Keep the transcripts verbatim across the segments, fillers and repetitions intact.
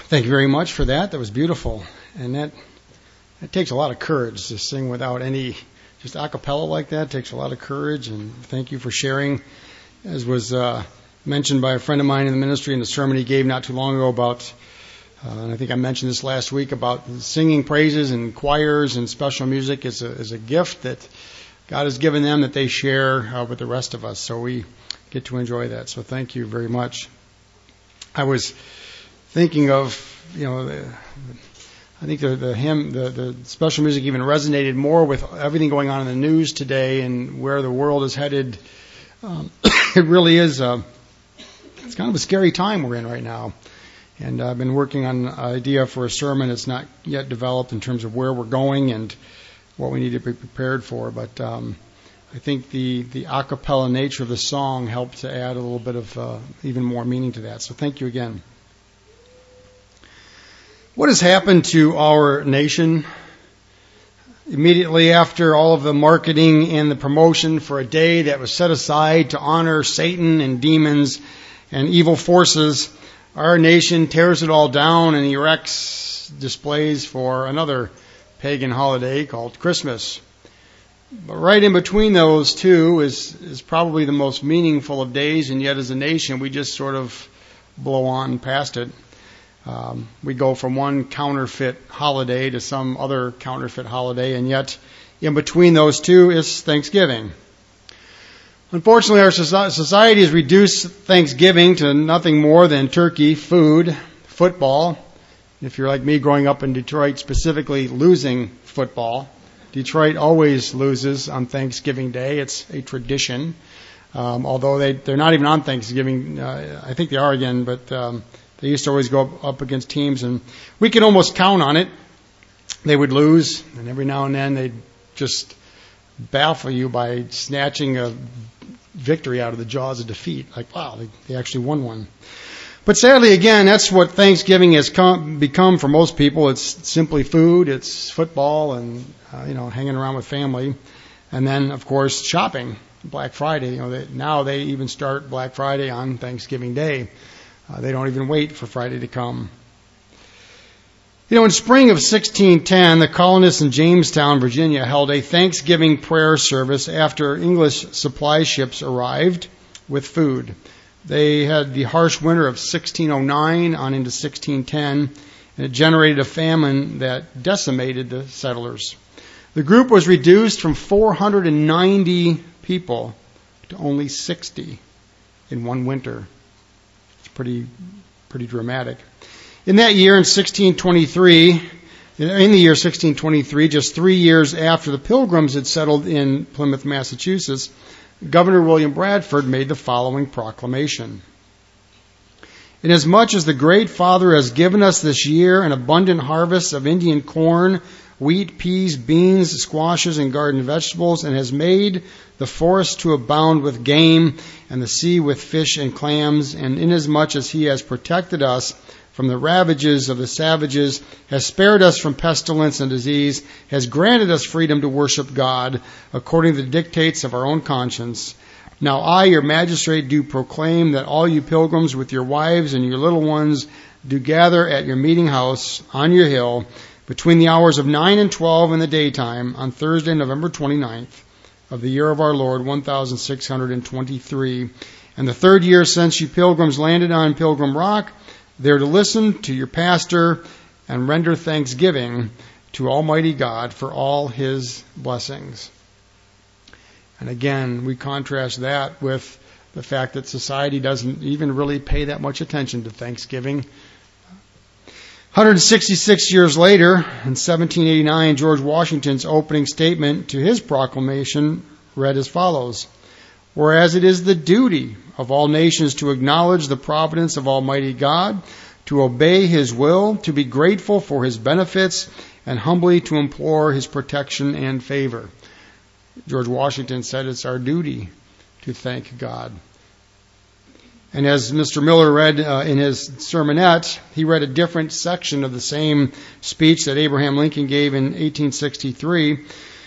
Thank you very much for that. That was beautiful. And that, that takes a lot of courage to sing without any, just a cappella like that takes a lot of courage. And thank you for sharing, as was uh, mentioned by a friend of mine in the ministry in the sermon he gave not too long ago about, uh, and I think I mentioned this last week, about singing praises and choirs and special music is a, is a gift that God has given them that they share uh, with the rest of us. So we get to enjoy that. So thank you very much. I was thinking of, you know, the, I think the, the hymn, the, the special music even resonated more with everything going on in the news today and where the world is headed. Um, it really is, a, it's kind of a scary time we're in right now. And I've been working on an idea for a sermon. It's not yet developed in terms of where we're going and what we need to be prepared for. But um, I think the, the a cappella nature of the song helped to add a little bit of uh, even more meaning to that. So thank you again. What has happened to our nation immediately after all of the marketing and the promotion for a day that was set aside to honor Satan and demons and evil forces? Our nation tears it all down and erects displays for another pagan holiday called Christmas. But right in between those two is, is probably the most meaningful of days, and yet as a nation we just sort of blow on past it. Um, we go from one counterfeit holiday to some other counterfeit holiday, and yet in between those two is Thanksgiving. Unfortunately, our society has reduced Thanksgiving to nothing more than turkey, food, football. If you're like me growing up in Detroit, specifically losing football. Detroit always loses on Thanksgiving Day. It's a tradition. Um, although they, they're not even on Thanksgiving. Uh, I think they are again, but um, they used to always go up, up against teams, and we could almost count on it. They would lose, and every now and then they'd just baffle you by snatching a victory out of the jaws of defeat. Like, wow, they, they actually won one. But sadly, again, that's what Thanksgiving has come, become for most people. It's simply food, it's football, and uh, you know, hanging around with family, and then of course shopping. Black Friday. You know, they, now they even start Black Friday on Thanksgiving Day. Uh, they don't even wait for Friday to come. You know, in spring of sixteen ten, the colonists in Jamestown, Virginia, held a Thanksgiving prayer service after English supply ships arrived with food. They had the harsh winter of sixteen oh nine on into sixteen ten, and it generated a famine that decimated the settlers. The group was reduced from four hundred ninety people to only sixty in one winter. It's pretty, pretty dramatic. In that year, in sixteen twenty-three, in the year sixteen twenty-three, just three years after the Pilgrims had settled in Plymouth, Massachusetts, Governor William Bradford made the following proclamation. Inasmuch as the great Father has given us this year an abundant harvest of Indian corn, wheat, peas, beans, squashes, and garden vegetables, and has made the forest to abound with game, and the sea with fish and clams, and inasmuch as he has protected us from the ravages of the savages, has spared us from pestilence and disease, has granted us freedom to worship God according to the dictates of our own conscience. Now I, your magistrate, do proclaim that all you pilgrims with your wives and your little ones do gather at your meeting house on your hill between the hours of nine and twelve in the daytime on Thursday, November twenty-ninth of the year of our Lord, one thousand six hundred twenty-three, and the third year since you pilgrims landed on Pilgrim Rock, there to listen to your pastor and render thanksgiving to Almighty God for all his blessings. And again, we contrast that with the fact that society doesn't even really pay that much attention to Thanksgiving. one hundred sixty-six years later, in seventeen eighty-nine, George Washington's opening statement to his proclamation read as follows: Whereas it is the duty of all nations to acknowledge the providence of Almighty God, to obey his will, to be grateful for his benefits, and humbly to implore his protection and favor. George Washington said it's our duty to thank God. And as Mister Miller read uh, in his sermonette, he read a different section of the same speech that Abraham Lincoln gave in eighteen sixty-three.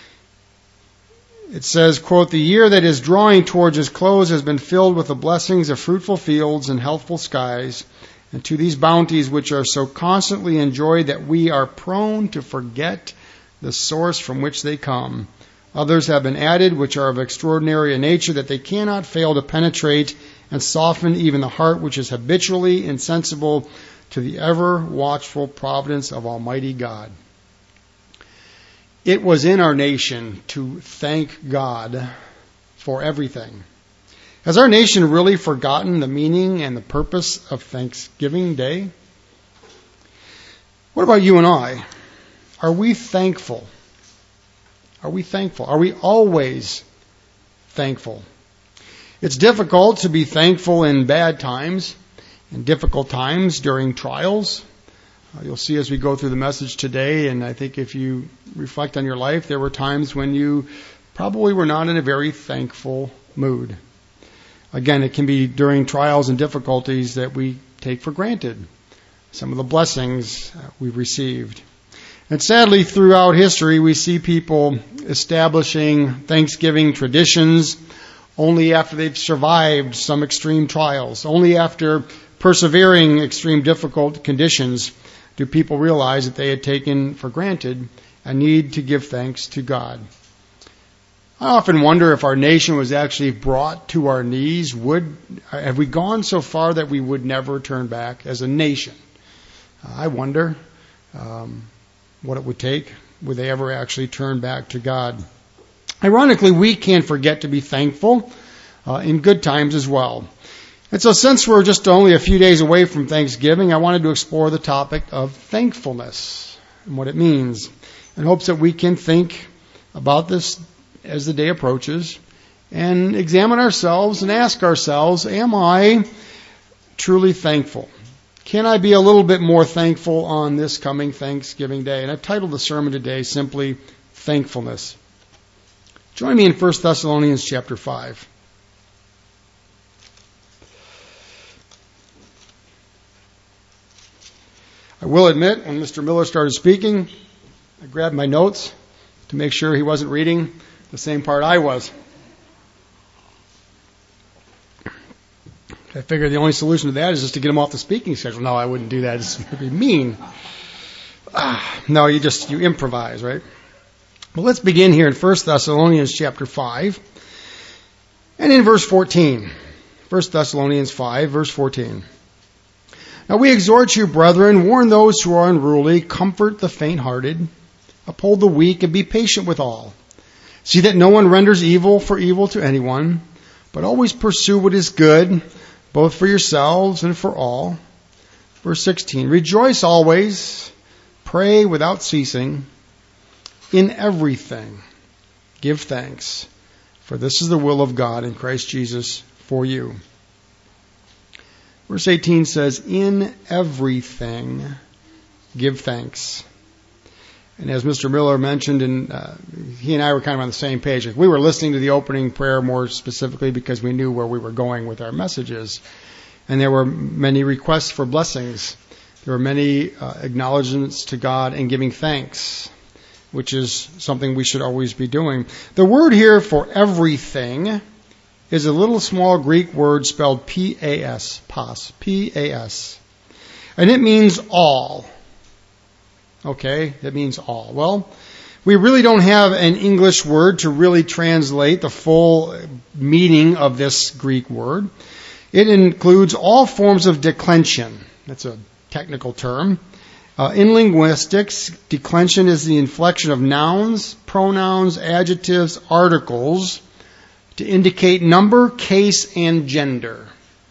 It says, quote, "The year that is drawing towards its close has been filled with the blessings of fruitful fields and healthful skies, and to these bounties which are so constantly enjoyed that we are prone to forget the source from which they come. Others have been added which are of extraordinary a nature that they cannot fail to penetrate and soften even the heart which is habitually insensible to the ever-watchful providence of Almighty God. It was in our nation to thank God for everything. Has our nation really forgotten the meaning and the purpose of Thanksgiving Day? What about you and I? Are we thankful? Are we thankful? Are we always thankful? It's difficult to be thankful in bad times, in difficult times, during trials. Uh, you'll see as we go through the message today, and I think if you reflect on your life, there were times when you probably were not in a very thankful mood. Again, it can be during trials and difficulties that we take for granted some of the blessings we've received. And sadly, throughout history, we see people establishing Thanksgiving traditions only after they've survived some extreme trials. Only after persevering extreme difficult conditions do people realize that they had taken for granted a need to give thanks to God. I often wonder if our nation was actually brought to our knees. Would have we gone so far that we would never turn back as a nation? I wonder um, what it would take. Would they ever actually turn back to God? Ironically, we can't forget to be thankful uh, in good times as well. And so since we're just only a few days away from Thanksgiving, I wanted to explore the topic of thankfulness and what it means, in hopes that we can think about this as the day approaches and examine ourselves and ask ourselves, am I truly thankful? Can I be a little bit more thankful on this coming Thanksgiving Day? And I've titled the sermon today simply, Thankfulness. Join me in First Thessalonians chapter five. I will admit, when Mister Miller started speaking, I grabbed my notes to make sure he wasn't reading the same part I was. I figured the only solution to that is just to get him off the speaking schedule. No, I wouldn't do that. It would be mean. Ah, no, you just, you improvise, right? Well, let's begin here in First Thessalonians chapter five and in verse fourteen. First Thessalonians five, verse fourteen. Now we exhort you, brethren, warn those who are unruly, comfort the faint-hearted, uphold the weak, and be patient with all. See that no one renders evil for evil to anyone, but always pursue what is good, both for yourselves and for all. Verse sixteen, rejoice always, pray without ceasing, in everything give thanks, for this is the will of God in Christ Jesus for you. Verse eighteen says, in everything give thanks. And as Mister Miller mentioned, and uh, he and I were kind of on the same page. We were listening to the opening prayer more specifically because we knew where we were going with our messages. And there were many requests for blessings. There were many uh, acknowledgments to God and giving thanks, which is something we should always be doing. The word here for everything is a little small Greek word spelled P A S, pas, P A S. And it means all. Okay, that means all. Well, we really don't have an English word to really translate the full meaning of this Greek word. It includes all forms of declension. That's a technical term. Uh, in linguistics, declension is the inflection of nouns, pronouns, adjectives, articles to indicate number, case, and gender.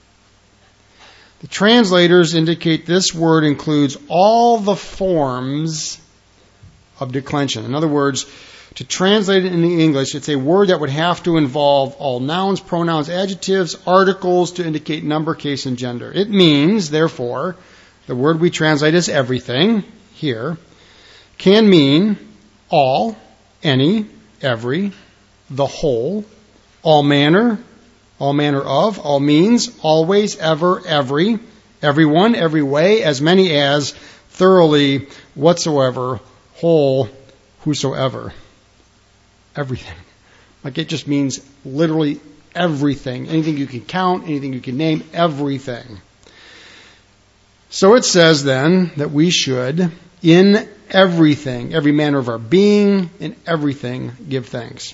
The translators indicate this word includes all the forms of declension. In other words, to translate it into English, it's a word that would have to involve all nouns, pronouns, adjectives, articles to indicate number, case, and gender. It means, therefore, the word we translate as everything here can mean all, any, every, the whole, all manner, all manner of, all means, always, ever, every, everyone, every way, as many as, thoroughly, whatsoever, whole, whosoever. Everything. Like it just means literally everything. Anything you can count, anything you can name, everything. So it says then that we should, in everything, every manner of our being, in everything, give thanks.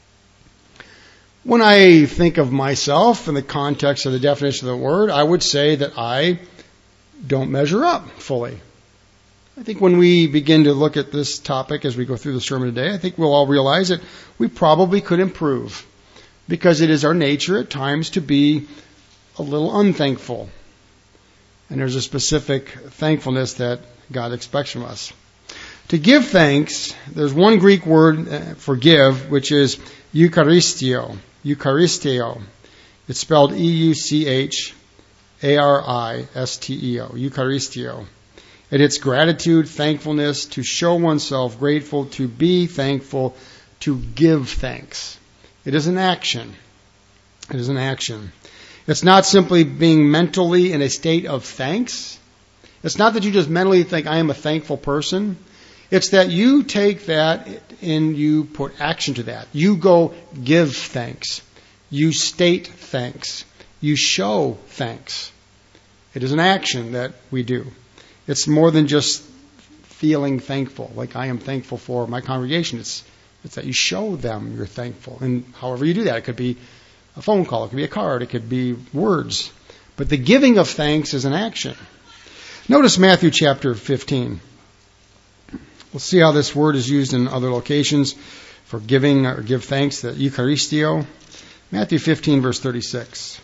When I think of myself in the context of the definition of the word, I would say that I don't measure up fully. I think when we begin to look at this topic as we go through the sermon today, I think we'll all realize that we probably could improve, because it is our nature at times to be a little unthankful. And there's a specific thankfulness that God expects from us. To give thanks, there's one Greek word for give, which is Eucharistio. Eucharistio. It's spelled E U C H A R I S T E O. Eucharistio. And it's gratitude, thankfulness, to show oneself grateful, to be thankful, to give thanks. It is an action. It is an action. It's not simply being mentally in a state of thanks. It's not that you just mentally think, I am a thankful person. It's that you take that and you put action to that. You go give thanks. You state thanks. You show thanks. It is an action that we do. It's more than just feeling thankful, like I am thankful for my congregation. It's, it's that you show them you're thankful. And however you do that, it could be a phone call, it could be a card, it could be words. But the giving of thanks is an action. Notice Matthew chapter fifteen. We'll see how this word is used in other locations for giving or give thanks, the Eucharistio. Matthew fifteen, verse thirty-six.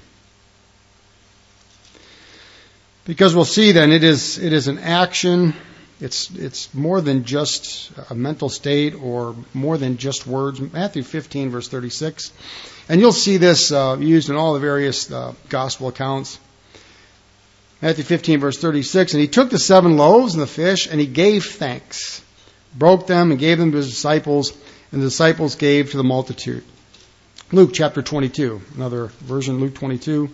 Because we'll see then it is it is an action. It's it's more than just a mental state or more than just words. Matthew fifteen, verse thirty-six. And you'll see this uh, used in all the various uh, gospel accounts. Matthew fifteen, verse thirty-six. And he took the seven loaves and the fish, and he gave thanks, broke them, and gave them to his disciples, and the disciples gave to the multitude. Luke chapter twenty-two, another version, Luke twenty-two.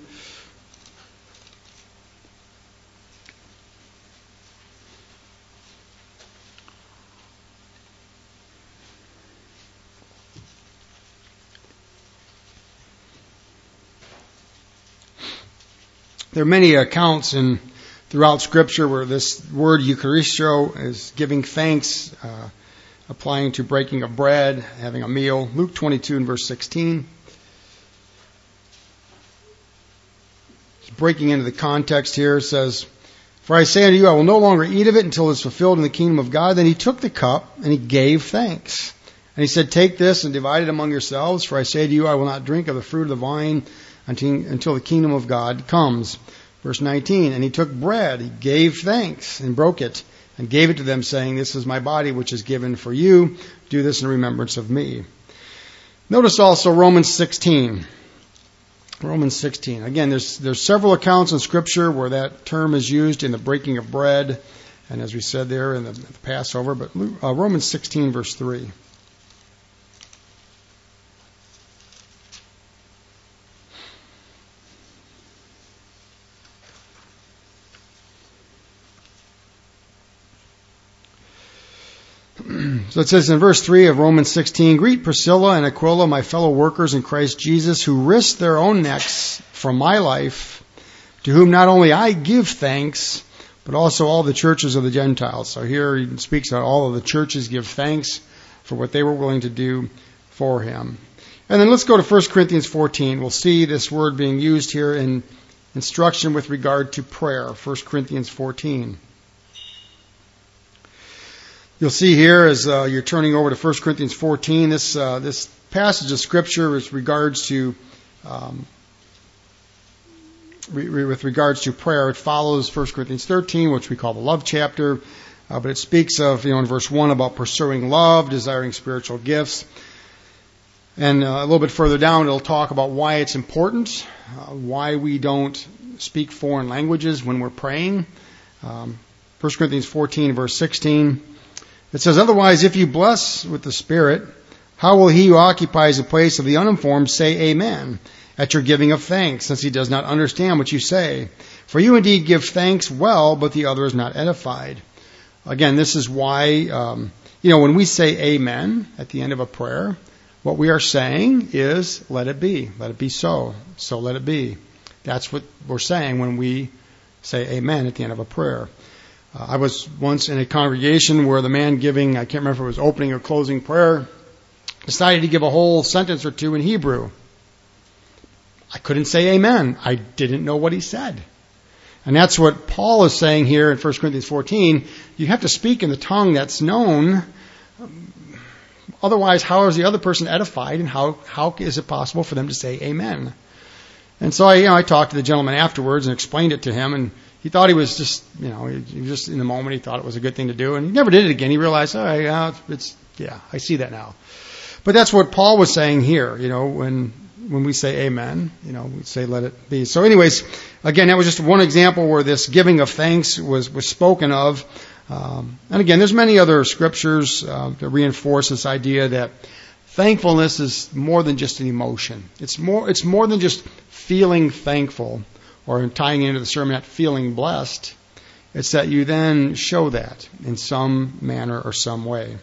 There are many accounts in throughout Scripture where this word Eucharistio is giving thanks, uh, applying to breaking of bread, having a meal. Luke twenty-two and verse sixteen. Breaking into the context here, it says, "For I say unto you, I will no longer eat of it until it is fulfilled in the kingdom of God." Then he took the cup and he gave thanks. And he said, "Take this and divide it among yourselves. For I say to you, I will not drink of the fruit of the vine until, until the kingdom of God comes." Verse nineteen, "And he took bread, he gave thanks, and broke it, and gave it to them, saying, This is my body, which is given for you. Do this in remembrance of me." Notice also Romans sixteen. Romans sixteen. Again, there's there's several accounts in Scripture where that term is used in the breaking of bread, and as we said there in the, the Passover. But uh, Romans sixteen, verse three. So it says in verse three of Romans sixteen, "Greet Priscilla and Aquila, my fellow workers in Christ Jesus, who risked their own necks for my life, to whom not only I give thanks, but also all the churches of the Gentiles." So here he speaks about all of the churches give thanks for what they were willing to do for him. And then let's go to First Corinthians fourteen. We'll see this word being used here in instruction with regard to prayer. First Corinthians fourteen. You'll see here as uh, you're turning over to First Corinthians fourteen, this uh, this passage of Scripture with regards to um, re- with regards to prayer. It follows First Corinthians thirteen, which we call the love chapter, uh, but it speaks of, you know, in verse one about pursuing love, desiring spiritual gifts, and uh, a little bit further down it'll talk about why it's important, uh, why we don't speak foreign languages when we're praying. Um, First Corinthians fourteen, verse sixteen. It says, "Otherwise, if you bless with the Spirit, how will he who occupies the place of the uninformed say amen at your giving of thanks, since he does not understand what you say? For you indeed give thanks well, but the other is not edified." Again, this is why, um, you know, when we say amen at the end of a prayer, what we are saying is, let it be. Let it be so. So let it be. That's what we're saying when we say amen at the end of a prayer. Uh, I was once in a congregation where the man giving, I can't remember if it was opening or closing prayer, decided to give a whole sentence or two in Hebrew. I couldn't say amen. I didn't know what he said. And that's what Paul is saying here in First Corinthians fourteen. You have to speak in the tongue that's known. Otherwise, how is the other person edified, and how, how is it possible for them to say amen? And so I, you know, I talked to the gentleman afterwards and explained it to him, and he thought he was just, you know, he was just in the moment. He thought it was a good thing to do, and he never did it again. He realized, oh, yeah, it's, yeah, I see that now. But that's what Paul was saying here, you know, when when we say amen, you know, we say let it be. So anyways, again, that was just one example where this giving of thanks was, was spoken of. Um, and again, there's many other scriptures uh, to reinforce this idea that thankfulness is more than just an emotion. It's more, it's more than just feeling thankful, or tying into the sermon that feeling blessed. It's that you then show that in some manner or some way.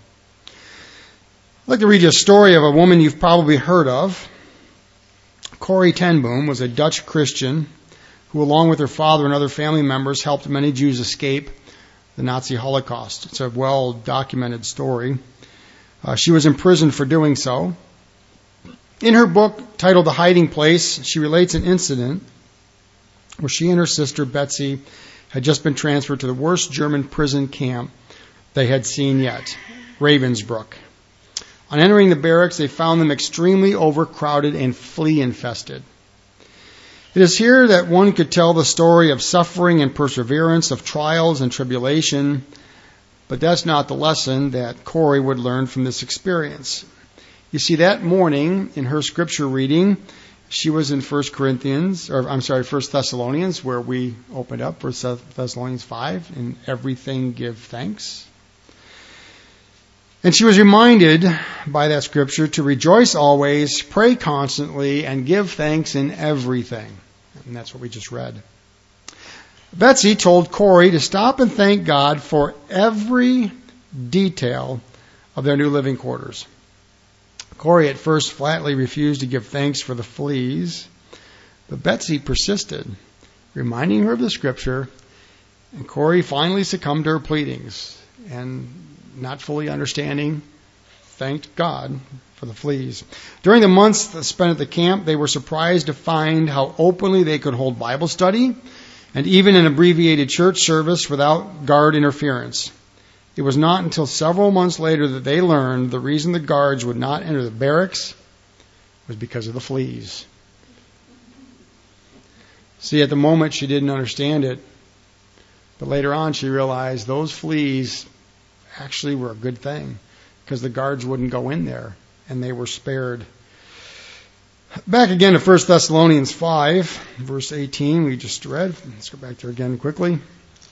I'd like to read you a story of a woman you've probably heard of. Corrie ten Boom was a Dutch Christian who, along with her father and other family members, helped many Jews escape the Nazi Holocaust. It's a well-documented story. Uh, she was imprisoned for doing so. In her book, titled The Hiding Place, she relates an incident where she and her sister, Betsy, had just been transferred to the worst German prison camp they had seen yet, Ravensbrück. On entering the barracks, they found them extremely overcrowded and flea-infested. It is here that one could tell the story of suffering and perseverance, of trials and tribulation, but that's not the lesson that Corrie would learn from this experience. You see, that morning in her scripture reading, she was in First Corinthians, or I'm sorry, First Thessalonians, where we opened up, First Thessalonians five, in everything give thanks. And she was reminded by that scripture to rejoice always, pray constantly, and give thanks in everything. And that's what we just read. Betsy told Corrie to stop and thank God for every detail of their new living quarters. Corrie at first flatly refused to give thanks for the fleas, but Betsy persisted, reminding her of the scripture, and Corrie finally succumbed to her pleadings, and not fully understanding, thanked God for the fleas. During the months spent at the camp, they were surprised to find how openly they could hold Bible study and even an abbreviated church service without guard interference. It was not until several months later that they learned the reason the guards would not enter the barracks was because of the fleas. See, at the moment she didn't understand it, but later on she realized those fleas actually were a good thing, because the guards wouldn't go in there, and they were spared. Back again to First Thessalonians five, verse eighteen, we just read. Let's go back there again quickly,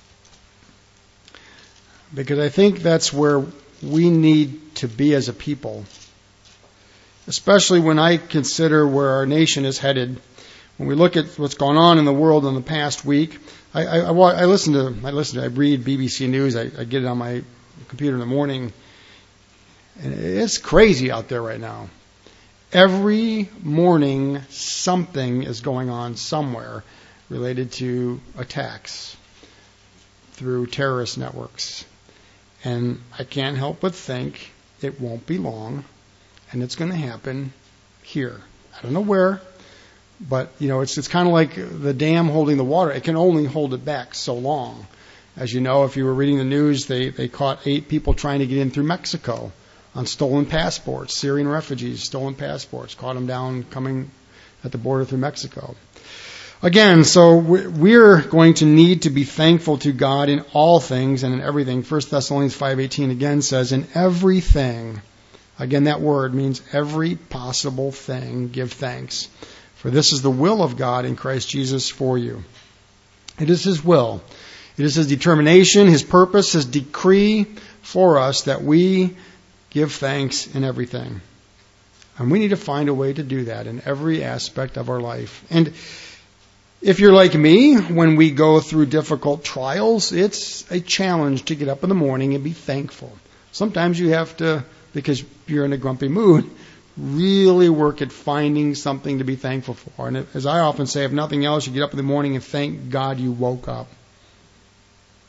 because I think that's where we need to be as a people, especially when I consider where our nation is headed. When we look at what's gone on in the world in the past week, I, I, I, I listen to, I listen to, I read B B C News, I, I get it on my computer in the morning, and it's crazy out there right now. Every morning something is going on somewhere related to attacks through terrorist networks. And I can't help but think it won't be long, and it's going to happen here. I don't know where, but you know, it's it's kind of like the dam holding the water. It can only hold it back so long. As you know, if you were reading the news, they, they caught eight people trying to get in through Mexico on stolen passports, Syrian refugees, stolen passports, caught them down coming at the border through Mexico. Again, so we're going to need to be thankful to God in all things and in everything. First Thessalonians five eighteen again says, in everything, again that word means every possible thing, give thanks. For this is the will of God in Christ Jesus for you. It is His will. It is His determination, His purpose, His decree for us that we give thanks in everything. And we need to find a way to do that in every aspect of our life. And if you're like me, when we go through difficult trials, it's a challenge to get up in the morning and be thankful. Sometimes you have to, because you're in a grumpy mood, really work at finding something to be thankful for. And as I often say, if nothing else, you get up in the morning and thank God you woke up.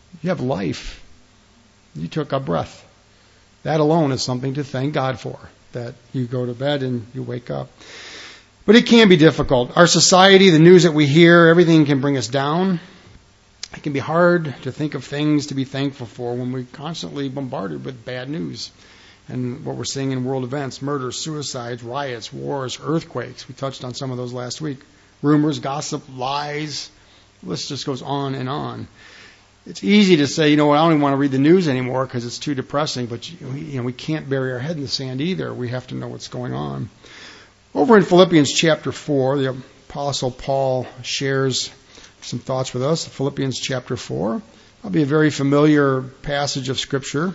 You have life. You took a breath. That alone is something to thank God for, that you go to bed and you wake up. But it can be difficult. Our society, the news that we hear, everything can bring us down. It can be hard to think of things to be thankful for when we're constantly bombarded with bad news. And what we're seeing in world events, murders, suicides, riots, wars, earthquakes. We touched on some of those last week. Rumors, gossip, lies. The list just goes on and on. It's easy to say, you know what, I don't even want to read the news anymore because it's too depressing. But you know, we can't bury our head in the sand either. We have to know what's going on. Over in Philippians chapter four, the Apostle Paul shares some thoughts with us. Philippians chapter four. That'll be a very familiar passage of Scripture.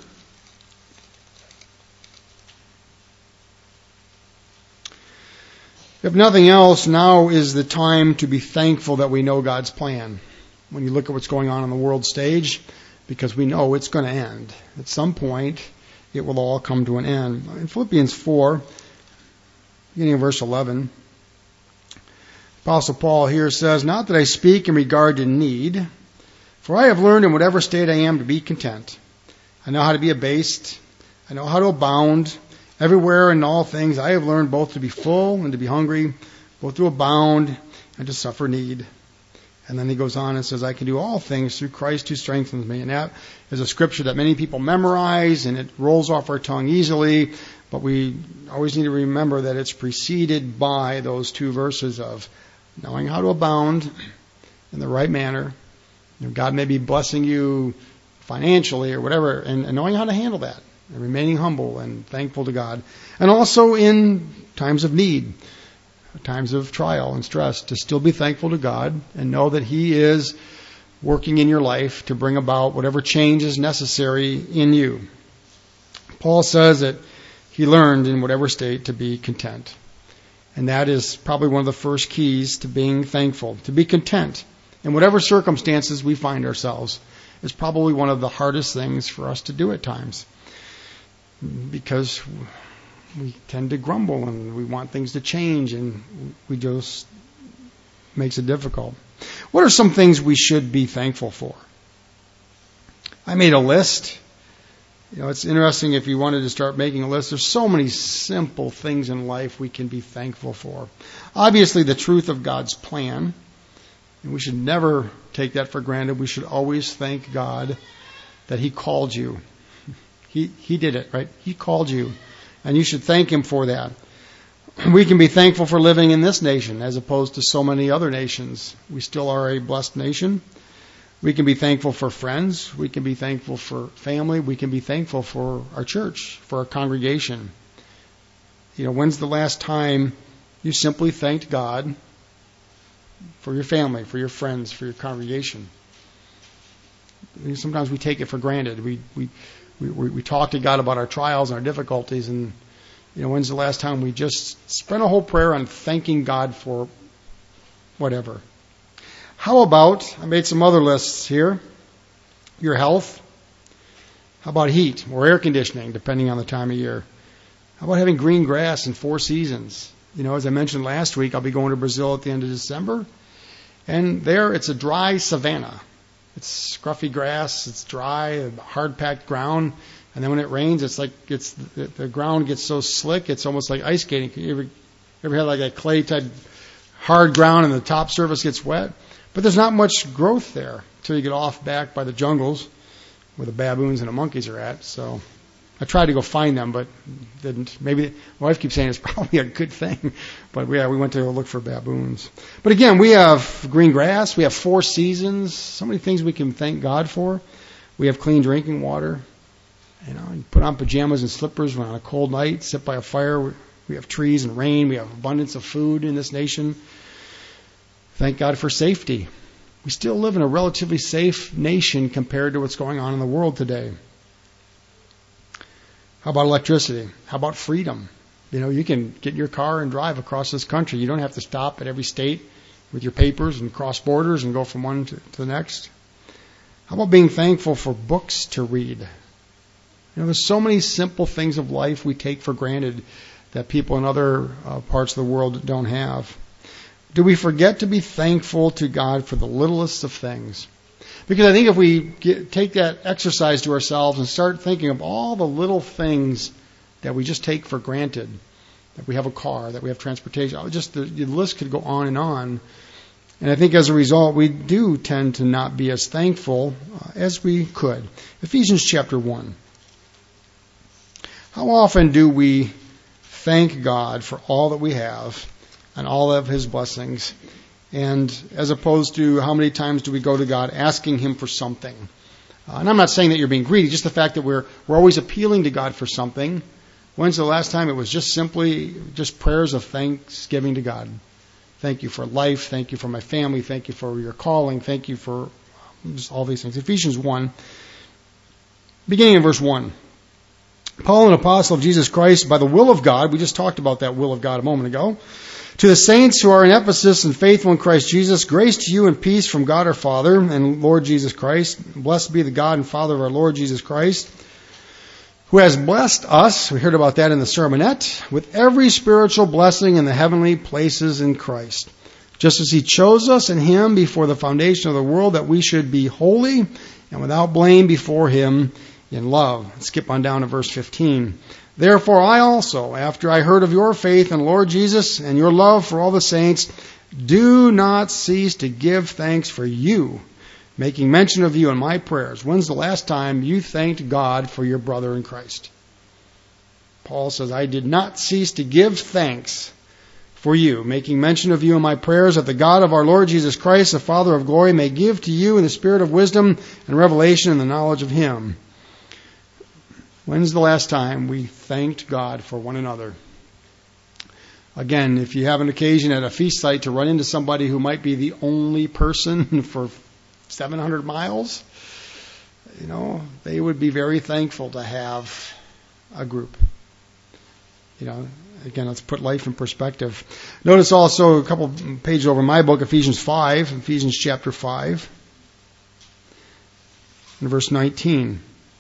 If nothing else, now is the time to be thankful that we know God's plan. When you look at what's going on on the world stage, because we know it's going to end. At some point, it will all come to an end. In Philippians four, beginning in verse eleven, Apostle Paul here says, "Not that I speak in regard to need, for I have learned in whatever state I am to be content. I know how to be abased. I know how to abound. Everywhere in all things I have learned both to be full and to be hungry, both to abound and to suffer need." And then he goes on and says, "I can do all things through Christ who strengthens me." And that is a scripture that many people memorize, and it rolls off our tongue easily. But we always need to remember that it's preceded by those two verses of knowing how to abound in the right manner. You know, God may be blessing you financially or whatever, and, and knowing how to handle that, and remaining humble and thankful to God. And also in times of need, times of trial and stress, to still be thankful to God and know that He is working in your life to bring about whatever change is necessary in you. Paul says that he learned in whatever state to be content. And that is probably one of the first keys to being thankful. To be content in whatever circumstances we find ourselves is probably one of the hardest things for us to do at times. Because we tend to grumble and we want things to change, and we just makes it difficult. What are some things we should be thankful for? I made a list. You know, it's interesting if you wanted to start making a list. There's so many simple things in life we can be thankful for. Obviously, the truth of God's plan, and we should never take that for granted. We should always thank God that He called you. He He did it, right? He called you. And you should thank Him for that. We can be thankful for living in this nation as opposed to so many other nations. We still are a blessed nation. We can be thankful for friends. We can be thankful for family. We can be thankful for our church, for our congregation. You know, when's the last time you simply thanked God for your family, for your friends, for your congregation? Sometimes we take it for granted. We we We, we, we talk to God about our trials and our difficulties, and you know, when's the last time we just spent a whole prayer on thanking God for whatever? How about, I made some other lists here, your health. How about heat or air conditioning, depending on the time of year? How about having green grass in four seasons? You know, as I mentioned last week, I'll be going to Brazil at the end of December, and there it's a dry savanna. It's scruffy grass, it's dry, hard-packed ground, and then when it rains, it's like it's the, the ground gets so slick, it's almost like ice skating. You ever, ever had like a clay-type hard ground and the top surface gets wet? But there's not much growth there until you get off back by the jungles where the baboons and the monkeys are at. So I tried to go find them, but didn't. Maybe my wife keeps saying it's probably a good thing, but yeah, we went to look for baboons. But again, we have green grass, we have four seasons, so many things we can thank God for. We have clean drinking water. You know, you put on pajamas and slippers on a cold night, sit by a fire. We have trees and rain. We have abundance of food in this nation. Thank God for safety. We still live in a relatively safe nation compared to what's going on in the world today. How about electricity? How about freedom? You know, you can get in your car and drive across this country. You don't have to stop at every state with your papers and cross borders and go from one to, to the next. How about being thankful for books to read? You know, there's so many simple things of life we take for granted that people in other uh, parts of the world don't have. Do we forget to be thankful to God for the littlest of things? Because I think if we get, take that exercise to ourselves and start thinking of all the little things that we just take for granted, that we have a car, that we have transportation, just the, the list could go on and on. And I think as a result, we do tend to not be as thankful uh, as we could. Ephesians chapter one. How often do we thank God for all that we have and all of His blessings, and as opposed to how many times do we go to God asking Him for something? Uh, and I'm not saying that you're being greedy, just the fact that we're we're always appealing to God for something. When's the last time it was just simply just prayers of thanksgiving to God? Thank you for life. Thank you for my family. Thank you for your calling. Thank you for just all these things. Ephesians one, beginning in verse one. Paul, an apostle of Jesus Christ, by the will of God, we just talked about that will of God a moment ago, to the saints who are in Ephesus and faithful in Christ Jesus, grace to you and peace from God our Father and Lord Jesus Christ. Blessed be the God and Father of our Lord Jesus Christ, who has blessed us, we heard about that in the sermonette, with every spiritual blessing in the heavenly places in Christ, just as He chose us in Him before the foundation of the world, that we should be holy and without blame before Him in love. Let's skip on down to verse fifteen. Therefore I also, after I heard of your faith in Lord Jesus and your love for all the saints, do not cease to give thanks for you, making mention of you in my prayers. When's the last time you thanked God for your brother in Christ? Paul says, I did not cease to give thanks for you, making mention of you in my prayers, that the God of our Lord Jesus Christ, the Father of glory, may give to you in the spirit of wisdom and revelation and the knowledge of Him. When's the last time we thanked God for one another? Again, if you have an occasion at a feast site to run into somebody who might be the only person for seven hundred miles, you know, they would be very thankful to have a group. You know, again, let's put life in perspective. Notice also a couple pages over in my book, Ephesians five, Ephesians chapter five, and verse nineteen.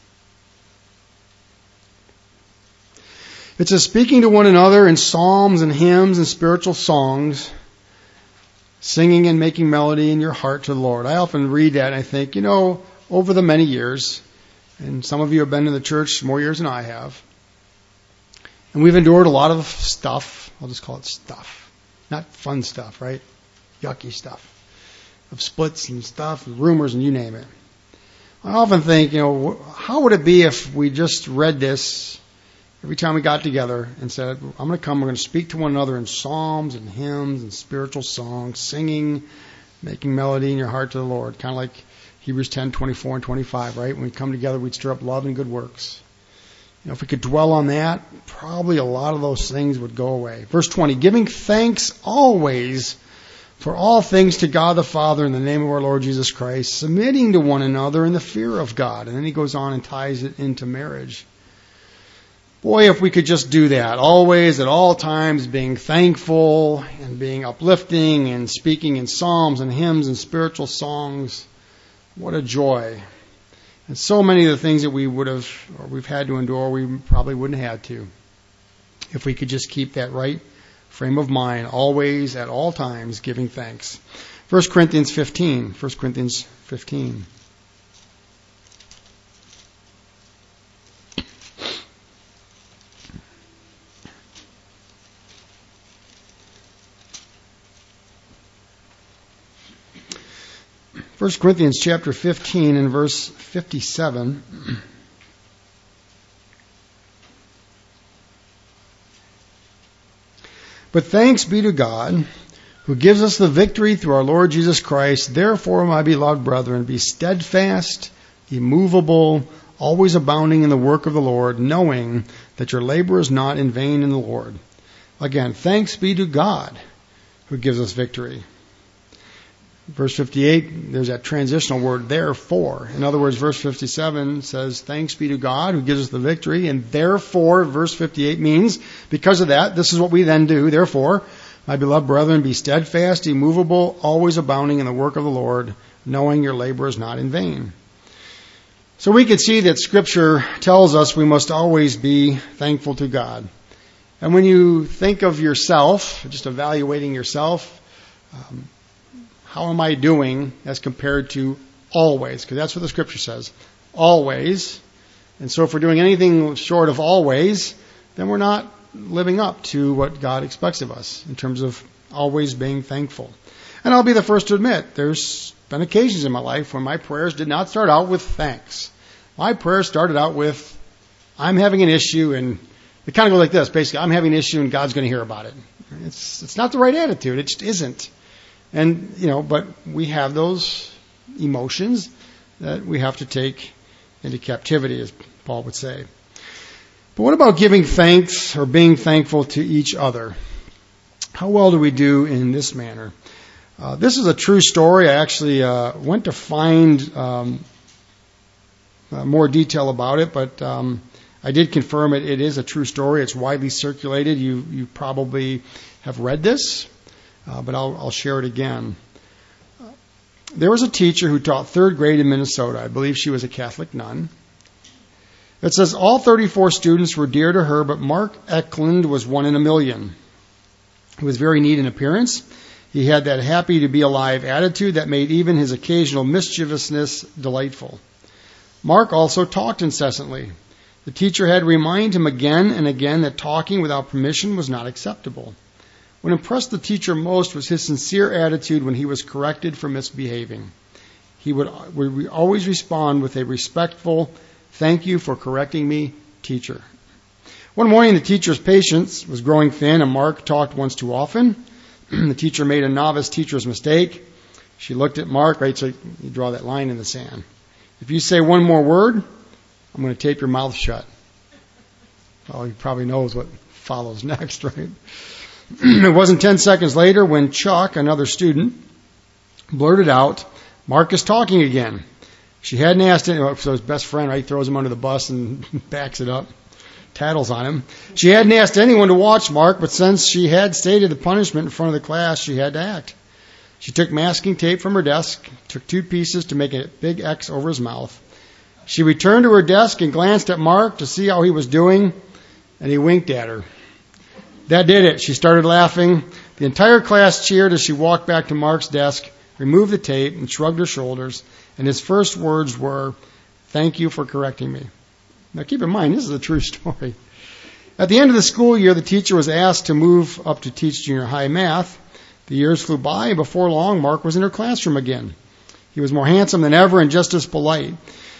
It says, speaking to one another in psalms and hymns and spiritual songs, singing and making melody in your heart to the Lord. I often read that and I think, you know, over the many years, and some of you have been in the church more years than I have, and we've endured a lot of stuff. I'll just call it stuff. Not fun stuff, right? Yucky stuff. Of splits and stuff, and rumors, and you name it. I often think, you know, how would it be if we just read this every time we got together and said, I'm going to come, we're going to speak to one another in psalms and hymns and spiritual songs, singing, making melody in your heart to the Lord. Kind of like Hebrews ten, twenty-four and twenty-five, right? When we come together, we'd stir up love and good works. You know, if we could dwell on that, probably a lot of those things would go away. Verse twenty, giving thanks always for all things to God the Father in the name of our Lord Jesus Christ, submitting to one another in the fear of God. And then he goes on and ties it into marriage. Boy, if we could just do that, always, at all times, being thankful and being uplifting and speaking in psalms and hymns and spiritual songs, what a joy. And so many of the things that we would have, or we've had to endure, we probably wouldn't have had to. If we could just keep that right frame of mind, always, at all times, giving thanks. First Corinthians fifteen. First Corinthians fifteen. First Corinthians chapter fifteen and verse fifty-seven. But thanks be to God, who gives us the victory through our Lord Jesus Christ. Therefore, my beloved brethren, be steadfast, immovable, always abounding in the work of the Lord, knowing that your labor is not in vain in the Lord. Again, thanks be to God, who gives us victory. Verse fifty-eight, there's that transitional word, therefore. In other words, verse fifty-seven says, thanks be to God who gives us the victory. And therefore, verse fifty-eight means, because of that, this is what we then do. Therefore, my beloved brethren, be steadfast, immovable, always abounding in the work of the Lord, knowing your labor is not in vain. So we can see that Scripture tells us we must always be thankful to God. And when you think of yourself, just evaluating yourself, um, how am I doing as compared to always, because that's what the Scripture says. Always. And so if we're doing anything short of always, then we're not living up to what God expects of us in terms of always being thankful. And I'll be the first to admit, there's been occasions in my life when my prayers did not start out with thanks. My prayers started out with, I'm having an issue, and it kind of goes like this, basically, I'm having an issue and God's going to hear about it. It's it's not the right attitude. It just isn't. And, you know, but we have those emotions that we have to take into captivity, as Paul would say. But what about giving thanks or being thankful to each other? How well do we do in this manner? Uh, this is a true story. I actually uh, went to find um, uh, more detail about it, but um, I did confirm it. It is a true story. It's widely circulated. You you probably have read this, uh, but I'll, I'll share it again. Uh, there was a teacher who taught third grade in Minnesota. I believe she was a Catholic nun. It says all thirty-four students were dear to her, but Mark Eklund was one in a million. He was very neat in appearance. He had that happy to be alive attitude that made even his occasional mischievousness delightful. Mark also talked incessantly. The teacher had to remind him again and again that talking without permission was not acceptable. What impressed the teacher most was his sincere attitude when he was corrected for misbehaving. He would, would always respond with a respectful, "Thank you for correcting me, teacher." One morning, the teacher's patience was growing thin, and Mark talked once too often. The teacher made a novice teacher's mistake. She looked at Mark, right, so you draw that line in the sand. If you say one more word, I'm going to tape your mouth shut. Well, he probably knows what follows next, right? It wasn't ten seconds later when Chuck, another student, blurted out, "Mark is talking again." She hadn't asked anyone, so his best friend, right, throws him under the bus and backs it up, tattles on him. She hadn't asked anyone to watch Mark, but since she had stated the punishment in front of the class, she had to act. She took masking tape from her desk, took two pieces to make a big X over his mouth. She returned to her desk and glanced at Mark to see how he was doing, and he winked at her. That did it. She started laughing. The entire class cheered as she walked back to Mark's desk, removed the tape, and shrugged her shoulders. And his first words were, "Thank you for correcting me." Now keep in mind, this is a true story. At the end of the school year, the teacher was asked to move up to teach junior high math. The years flew by, and before long, Mark was in her classroom again. He was more handsome than ever and just as polite.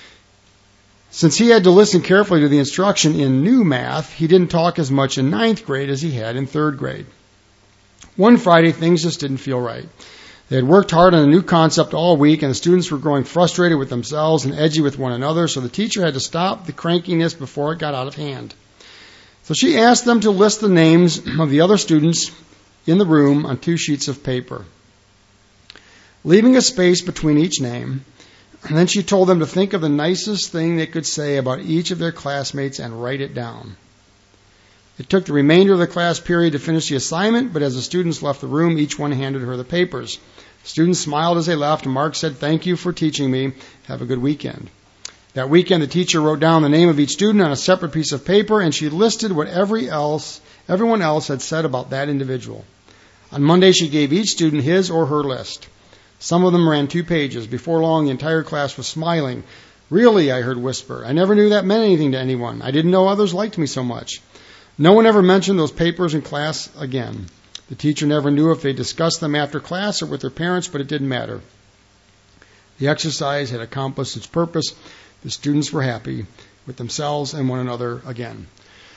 Since he had to listen carefully to the instruction in new math, he didn't talk as much in ninth grade as he had in third grade. One Friday, things just didn't feel right. They had worked hard on a new concept all week, and the students were growing frustrated with themselves and edgy with one another, so the teacher had to stop the crankiness before it got out of hand. So she asked them to list the names of the other students in the room on two sheets of paper, leaving a space between each name. And then she told them to think of the nicest thing they could say about each of their classmates and write it down. It took the remainder of the class period to finish the assignment, but as the students left the room, each one handed her the papers. The students smiled as they left, and Mark said, "Thank you for teaching me. Have a good weekend." That weekend, the teacher wrote down the name of each student on a separate piece of paper, and she listed what every else, everyone else had said about that individual. On Monday, she gave each student his or her list. Some of them ran two pages. Before long, the entire class was smiling. "Really," I heard whisper. "I never knew that meant anything to anyone. I didn't know others liked me so much." No one ever mentioned those papers in class again. The teacher never knew if they discussed them after class or with their parents, but it didn't matter. The exercise had accomplished its purpose. The students were happy with themselves and one another again.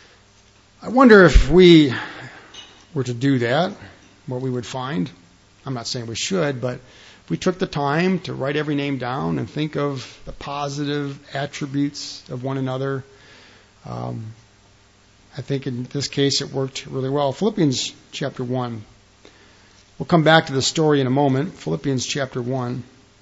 I wonder if we were to do that, what we would find. I'm not saying we should, but if we took the time to write every name down and think of the positive attributes of one another, um, I think in this case it worked really well. Philippians chapter one. We'll come back to the story in a moment. Philippians chapter one.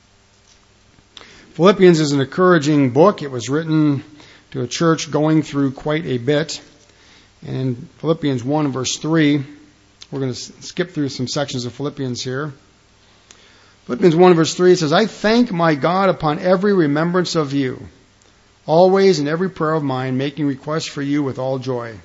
Philippians is an encouraging book. It was written to a church going through quite a bit. And in Philippians one verse three, we're going to skip through some sections of Philippians here. Philippians one verse three says, "I thank my God upon every remembrance of you, always in every prayer of mine, making requests for you with all joy."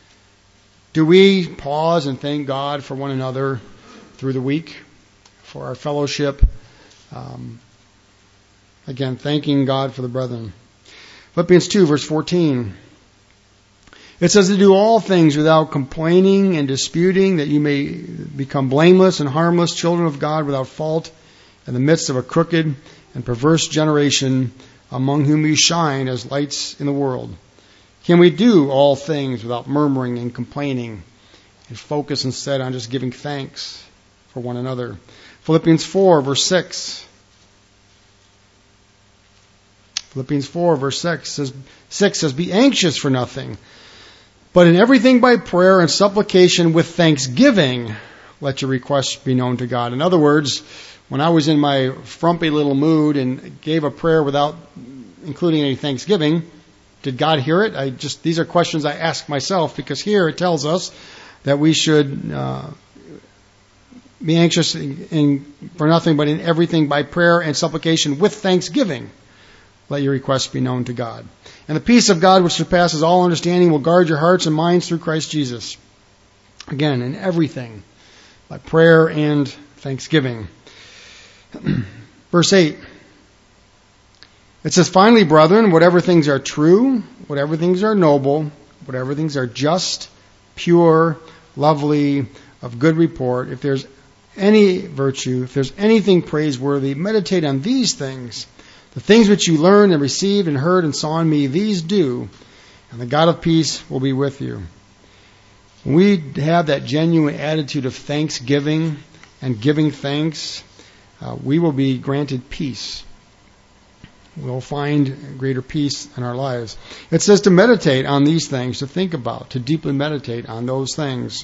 Do we pause and thank God for one another through the week, for our fellowship? Um, Again, thanking God for the brethren. Philippians two, verse fourteen. It says to do all things without complaining and disputing, that you may become blameless and harmless, children of God without fault, in the midst of a crooked and perverse generation, among whom you shine as lights in the world. Can we do all things without murmuring and complaining, and focus instead on just giving thanks for one another? Philippians four, verse six. Philippians four, verse six says, six says, be anxious for nothing, but in everything by prayer and supplication with thanksgiving, let your requests be known to God. In other words, when I was in my frumpy little mood and gave a prayer without including any thanksgiving, did God hear it? I just these are questions I ask myself, because here it tells us that we should uh, be anxious in, in, for nothing, but in everything by prayer and supplication with thanksgiving. Let your requests be known to God. And the peace of God, which surpasses all understanding, will guard your hearts and minds through Christ Jesus. Again, in everything, by prayer and thanksgiving. Verse eight. It says, finally, brethren, whatever things are true, whatever things are noble, whatever things are just, pure, lovely, of good report, if there's any virtue, if there's anything praiseworthy, meditate on these things. The things which you learned and received and heard and saw in me, these do, and the God of peace will be with you. When we have that genuine attitude of thanksgiving and giving thanks, uh, we will be granted peace. We'll find greater peace in our lives. It says to meditate on these things, to think about, to deeply meditate on those things.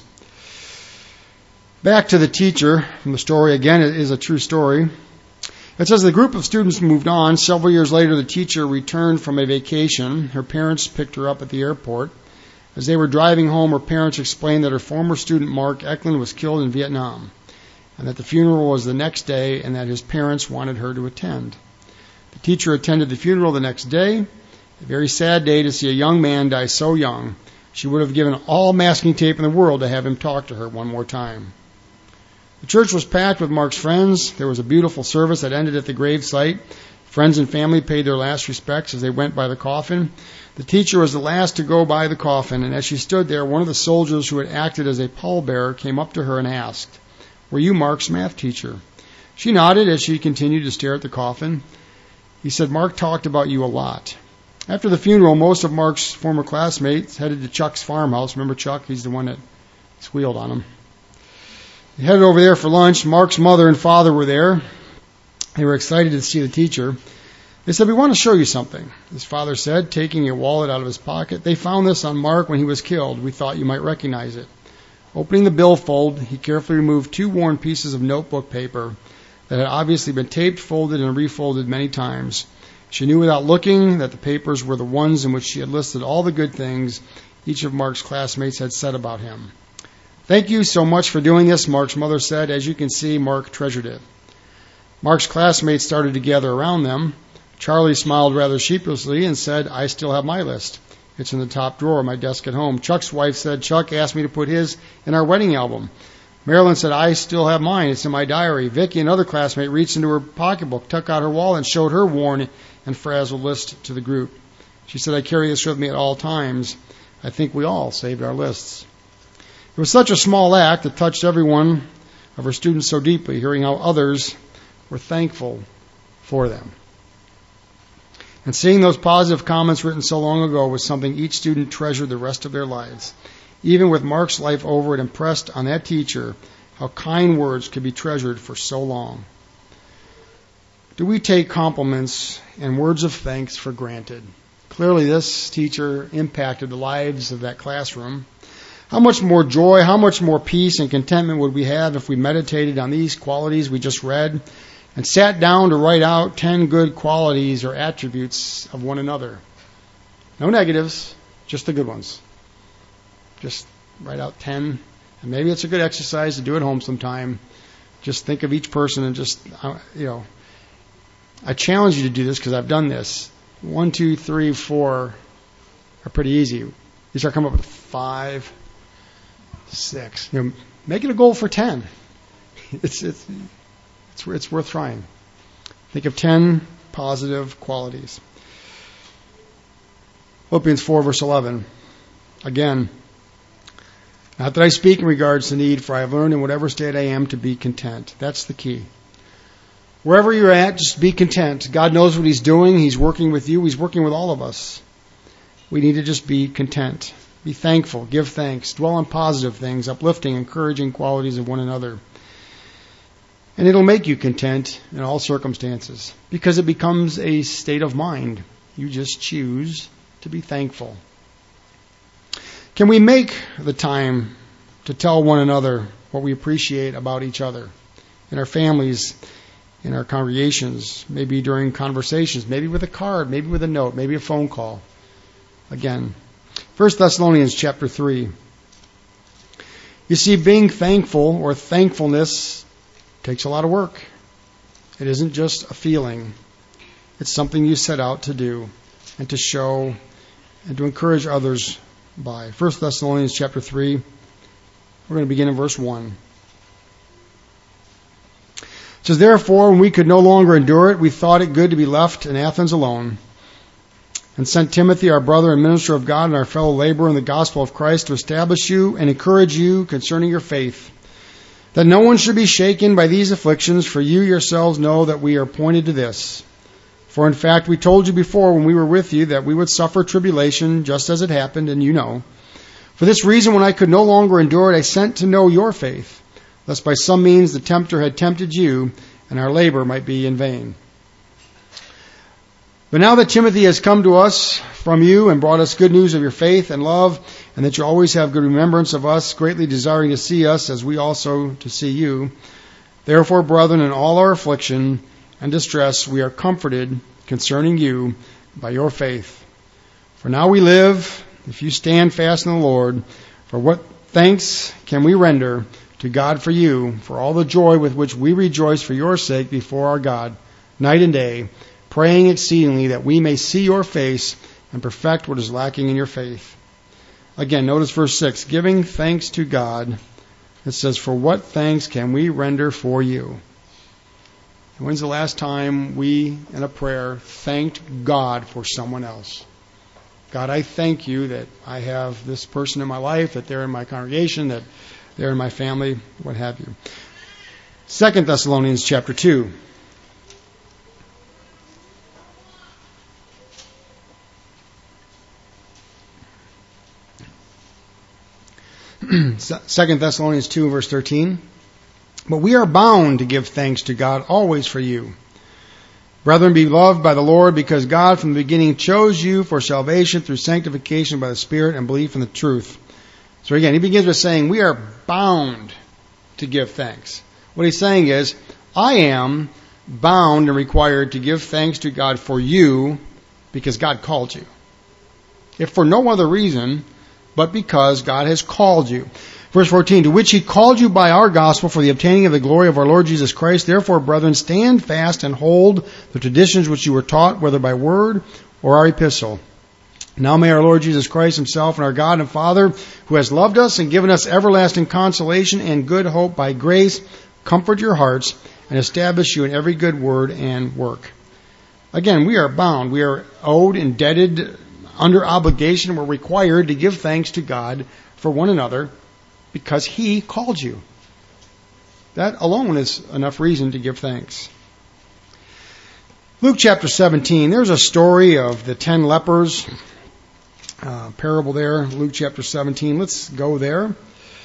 Back to the teacher from the story. Again, it is a true story. It says the group of students moved on. Several years later, the teacher returned from a vacation. Her parents picked her up at the airport. As they were driving home, her parents explained that her former student, Mark Eklund, was killed in Vietnam, and that the funeral was the next day, and that his parents wanted her to attend. The teacher attended the funeral the next day. A very sad day to see a young man die so young. She would have given all masking tape in the world to have him talk to her one more time. The church was packed with Mark's friends. There was a beautiful service that ended at the grave site. Friends and family paid their last respects as they went by the coffin. The teacher was the last to go by the coffin, and as she stood there, one of the soldiers who had acted as a pallbearer came up to her and asked, "Were you Mark's math teacher?" She nodded as she continued to stare at the coffin. He said, "Mark talked about you a lot." After the funeral, most of Mark's former classmates headed to Chuck's farmhouse. Remember Chuck? He's the one that squealed on him. They headed over there for lunch. Mark's mother and father were there. They were excited to see the teacher. They said, "We want to show you something," his father said, taking a wallet out of his pocket. "They found this on Mark when he was killed. We thought you might recognize it." Opening the billfold, he carefully removed two worn pieces of notebook paper that had obviously been taped, folded, and refolded many times. She knew without looking that the papers were the ones in which she had listed all the good things each of Mark's classmates had said about him. "Thank you so much for doing this," Mark's mother said. As you can see, Mark treasured it. Mark's classmates started to gather around them. Charlie smiled rather sheepishly and said, "I still have my list. It's in the top drawer of my desk at home." Chuck's wife said, "Chuck asked me to put his in our wedding album." Marilyn said, "I still have mine. It's in my diary." Vicky, another classmate, reached into her pocketbook, took out her wallet, and showed her worn and frazzled list to the group. She said, "I carry this with me at all times. I think we all saved our lists." It was such a small act that touched every one of her students so deeply, hearing how others were thankful for them. And seeing those positive comments written so long ago was something each student treasured the rest of their lives. Even with Mark's life over, it impressed on that teacher how kind words could be treasured for so long. Do we take compliments and words of thanks for granted? Clearly, this teacher impacted the lives of that classroom. How much more joy, how much more peace and contentment would we have if we meditated on these qualities we just read and sat down to write out ten good qualities or attributes of one another? No negatives, just the good ones. Just write out ten, and maybe it's a good exercise to do at home sometime. Just think of each person and just, you know, I challenge you to do this because I've done this. One, two, three, four are pretty easy. You start coming up with five, six. You know, make it a goal for ten. It's it's it's it's worth trying. Think of ten positive qualities. Philippians four, verse eleven. Again, not that I speak in regards to need, for I have learned in whatever state I am to be content. That's the key. Wherever you're at, just be content. God knows what He's doing. He's working with you. He's working with all of us. We need to just be content. Be thankful. Give thanks. Dwell on positive things, uplifting, encouraging qualities of one another. And it'll make you content in all circumstances because it becomes a state of mind. You just choose to be thankful. Can we make the time to tell one another what we appreciate about each other in our families, in our congregations, maybe during conversations, maybe with a card, maybe with a note, maybe a phone call? Again, First Thessalonians chapter three. You see, being thankful or thankfulness takes a lot of work. It isn't just a feeling. It's something you set out to do and to show and to encourage others by. First Thessalonians chapter three. We're going to begin in verse one. It says, therefore, when we could no longer endure it, we thought it good to be left in Athens alone, and sent Timothy, our brother and minister of God and our fellow laborer in the gospel of Christ, to establish you and encourage you concerning your faith, that no one should be shaken by these afflictions, for you yourselves know that we are appointed to this. For in fact, we told you before when we were with you that we would suffer tribulation, just as it happened, and you know. For this reason, when I could no longer endure it, I sent to know your faith, lest by some means the tempter had tempted you, and our labor might be in vain. But now that Timothy has come to us from you and brought us good news of your faith and love, and that you always have good remembrance of us, greatly desiring to see us, as we also to see you, therefore, brethren, in all our affliction and distress, we are comforted concerning you by your faith. For now we live, if you stand fast in the Lord, for what thanks can we render to God for you, for all the joy with which we rejoice for your sake before our God, night and day, praying exceedingly that we may see your face and perfect what is lacking in your faith. Again, notice verse six, giving thanks to God. It says, for what thanks can we render for you? And when's the last time we, in a prayer, thanked God for someone else? God, I thank you that I have this person in my life, that they're in my congregation, that they're in my family, what have you. Second Thessalonians chapter two. Second Thessalonians two, verse thirteen. But we are bound to give thanks to God always for you. Brethren, be loved by the Lord, because God from the beginning chose you for salvation through sanctification by the Spirit and belief in the truth. So again, he begins with saying, we are bound to give thanks. What he's saying is, I am bound and required to give thanks to God for you because God called you. If for no other reason, but because God has called you. Verse fourteen, to which he called you by our gospel for the obtaining of the glory of our Lord Jesus Christ. Therefore, brethren, stand fast and hold the traditions which you were taught, whether by word or our epistle. Now may our Lord Jesus Christ himself and our God and Father, who has loved us and given us everlasting consolation and good hope by grace, comfort your hearts and establish you in every good word and work. Again, we are bound. We are owed, indebted, under obligation. We're required to give thanks to God for one another because he called you. That alone is enough reason to give thanks. Luke chapter seventeen, there's a story of the ten lepers. Uh, parable there, Luke chapter seventeen. Let's go there.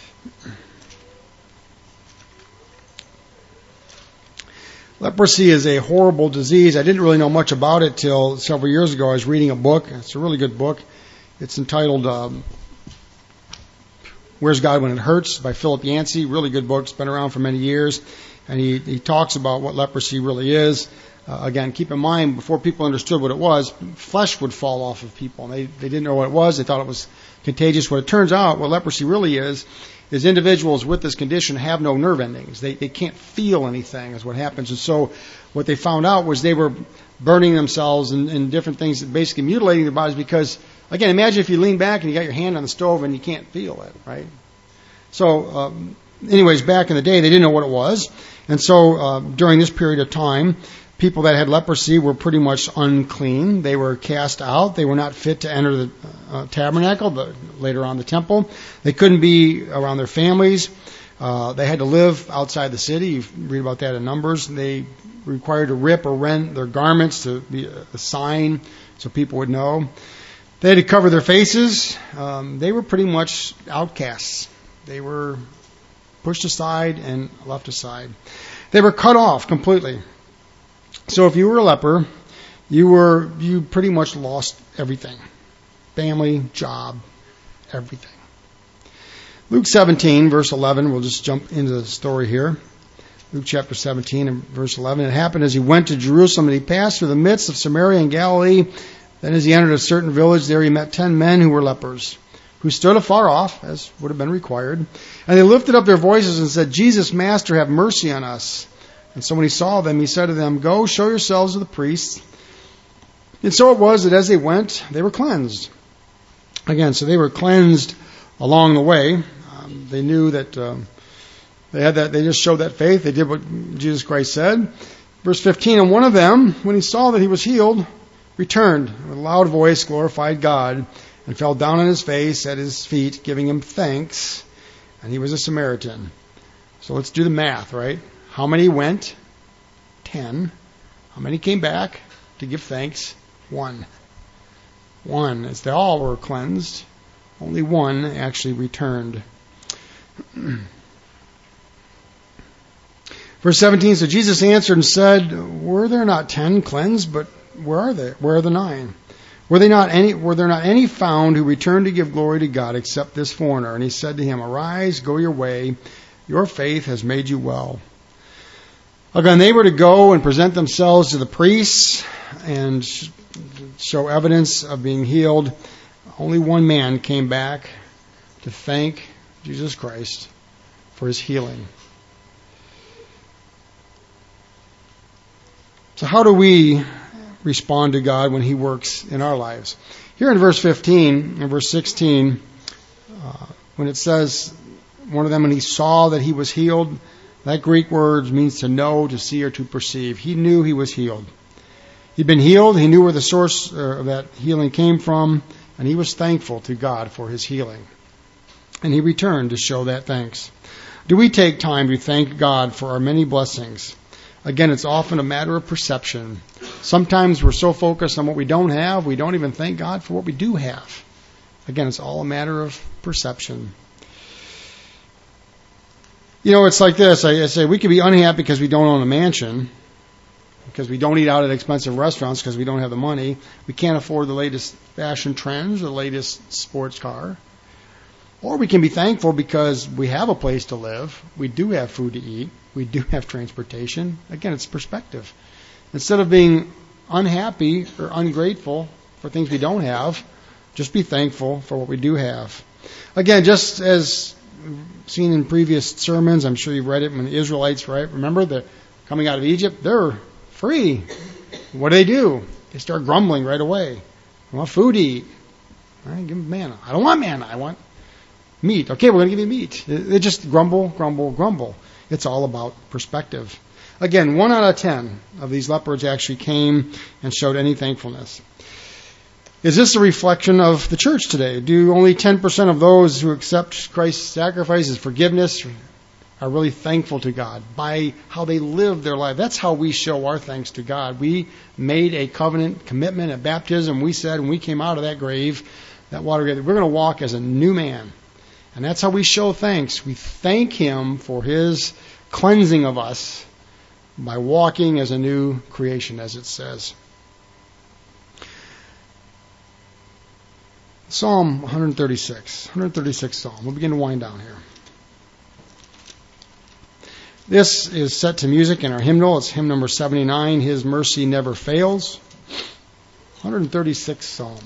Leprosy is a horrible disease. I didn't really know much about it till several years ago. I was reading a book. It's a really good book. It's entitled um, Where's God When It Hurts by Philip Yancey. Really good book. It's been around for many years. And he, he talks about what leprosy really is. Uh, again, keep in mind, before people understood what it was, flesh would fall off of people. And they, they didn't know what it was. They thought it was contagious. What it turns out, what leprosy really is, is individuals with this condition have no nerve endings. They, they can't feel anything is what happens. And so what they found out was they were burning themselves and, and different things, basically mutilating their bodies because, again, imagine if you lean back and you got your hand on the stove and you can't feel it, right? So, um, anyways, back in the day, they didn't know what it was. And so uh, during this period of time, people that had leprosy were pretty much unclean. They were cast out. They were not fit to enter the uh, tabernacle, the, later on the temple. They couldn't be around their families. Uh, they had to live outside the city. You read about that in Numbers. They were required to rip or rent their garments to be a sign so people would know. They had to cover their faces. Um, they were pretty much outcasts. They were pushed aside and left aside. They were cut off completely. So if you were a leper, you were you pretty much lost everything. Family, job, everything. Luke seventeen, verse eleven, we'll just jump into the story here. Luke chapter seventeen and verse eleven. It happened as he went to Jerusalem and he passed through the midst of Samaria and Galilee. Then as he entered a certain village, there he met ten men who were lepers, who stood afar off, as would have been required. And they lifted up their voices and said, Jesus, Master, have mercy on us. And so when he saw them, he said to them, Go, show yourselves to the priests. And so it was that as they went, they were cleansed. Again, so they were cleansed along the way. Um, they knew that um, they had that. They just showed that faith. They did what Jesus Christ said. Verse fifteen, and one of them, when he saw that he was healed, returned with a loud voice, glorified God, and fell down on his face at his feet, giving him thanks. And he was a Samaritan. So let's do the math, right? How many went? Ten. How many came back to give thanks? One. One. As they all were cleansed, only one actually returned. Verse seventeen, so Jesus answered and said, Were there not ten cleansed, but where are they? Where are the nine? Were they not any? Were there not any found who returned to give glory to God except this foreigner? And he said to him, Arise, go your way. Your faith has made you well. Again, they were to go and present themselves to the priests and show evidence of being healed. Only one man came back to thank Jesus Christ for his healing. So how do we respond to God when he works in our lives? Here in verse fifteen and verse sixteen, uh, when it says, one of them, when he saw that he was healed, that Greek word means to know, to see, or to perceive. He knew he was healed. He'd been healed. He knew where the source of that healing came from, and he was thankful to God for his healing. And he returned to show that thanks. Do we take time to thank God for our many blessings? Again, it's often a matter of perception. Sometimes we're so focused on what we don't have, we don't even thank God for what we do have. Again, it's all a matter of perception. You know, it's like this. I, I say we can be unhappy because we don't own a mansion, because we don't eat out at expensive restaurants because we don't have the money. We can't afford the latest fashion trends or the latest sports car. Or we can be thankful because we have a place to live. We do have food to eat. We do have transportation. Again, it's perspective. Instead of being unhappy or ungrateful for things we don't have, just be thankful for what we do have. Again, just as seen in previous sermons, I'm sure you've read it when the Israelites, right? Remember, they're coming out of Egypt, they're free. What do they do? They start grumbling right away. I want food to eat. All right, give them manna. I don't want manna. I want meat. Okay, we're going to give you meat. They just grumble, grumble, grumble. It's all about perspective. Again, one out of ten of these lepers actually came and showed any thankfulness. Is this a reflection of the church today? Do only ten percent of those who accept Christ's sacrifice as forgiveness are really thankful to God by how they live their life? That's how we show our thanks to God. We made a covenant commitment at baptism. We said when we came out of that grave, that water grave, we're going to walk as a new man. And that's how we show thanks. We thank him for his cleansing of us by walking as a new creation, as it says. Psalm one thirty-six. one thirty-sixth Psalm. We'll begin to wind down here. This is set to music in our hymnal. It's hymn number seventy-nine, His Mercy Never Fails. one thirty-sixth Psalm.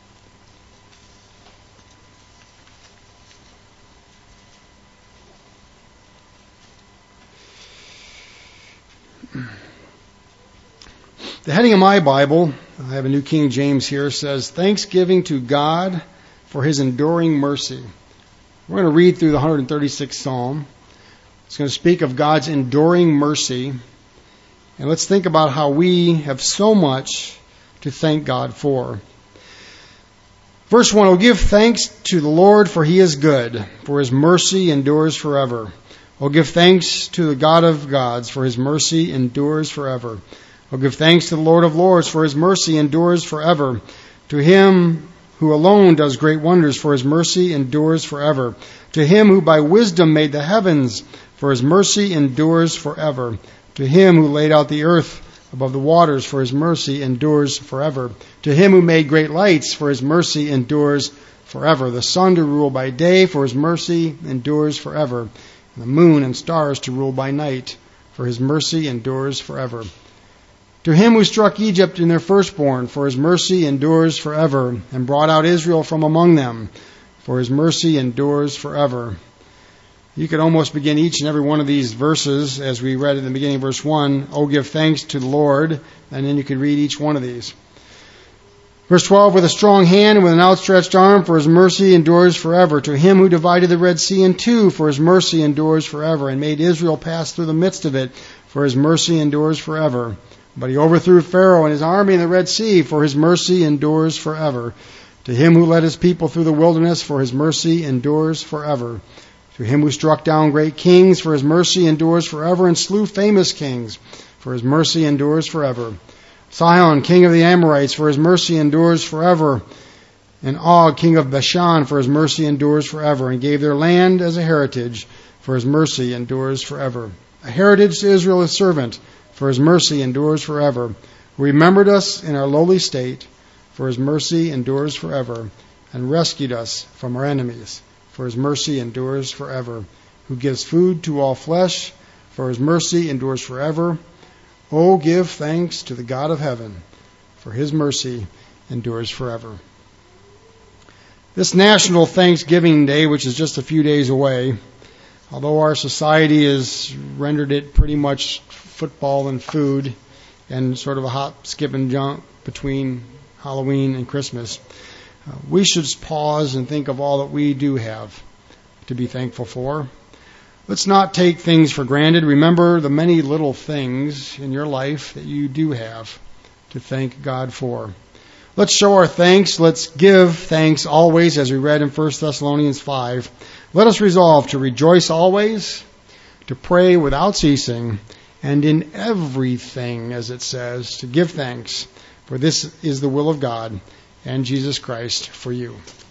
The heading of my Bible, I have a New King James here, says, Thanksgiving to God for his enduring mercy. We're going to read through the one thirty-sixth Psalm. It's going to speak of God's enduring mercy. And let's think about how we have so much to thank God for. Verse one, "Oh, give thanks to the Lord, for he is good, for his mercy endures forever. Oh, give thanks to the God of gods, for his mercy endures forever. Oh, give thanks to the Lord of lords, for his mercy endures forever. To him who alone does great wonders, for his mercy endures forever. To him who by wisdom made the heavens, for his mercy endures forever. To him who laid out the earth above the waters, for his mercy endures forever. To him who made great lights, for his mercy endures forever. The sun to rule by day, for his mercy endures forever. And the moon and stars to rule by night, for his mercy endures forever. To him who struck Egypt in their firstborn, for his mercy endures forever, and brought out Israel from among them, for his mercy endures forever." You could almost begin each and every one of these verses, as we read at the beginning of verse one, "Oh, give thanks to the Lord," and then you could read each one of these. Verse twelve, "With a strong hand and with an outstretched arm, for his mercy endures forever. To him who divided the Red Sea in two, for his mercy endures forever, and made Israel pass through the midst of it, for his mercy endures forever. But he overthrew Pharaoh and his army in the Red Sea, for his mercy endures forever. To him who led his people through the wilderness, for his mercy endures forever. To him who struck down great kings, for his mercy endures forever, and slew famous kings, for his mercy endures forever. Sihon, king of the Amorites, for his mercy endures forever, and Og, king of Bashan, for his mercy endures forever, and gave their land as a heritage, for his mercy endures forever. A heritage to Israel his servant, for his mercy endures forever. Who remembered us in our lowly state, for his mercy endures forever, and rescued us from our enemies, for his mercy endures forever. Who gives food to all flesh, for his mercy endures forever. Oh, give thanks to the God of heaven, for his mercy endures forever." This National Thanksgiving Day, which is just a few days away, although our society has rendered it pretty much football and food and sort of a hop, skip, and jump between Halloween and Christmas, uh, we should pause and think of all that we do have to be thankful for. Let's not take things for granted. Remember the many little things in your life that you do have to thank God for. Let's show our thanks. Let's give thanks always, as we read in First Thessalonians five. Let us resolve to rejoice always, to pray without ceasing, and in everything, as it says, to give thanks, for this is the will of God and Jesus Christ for you.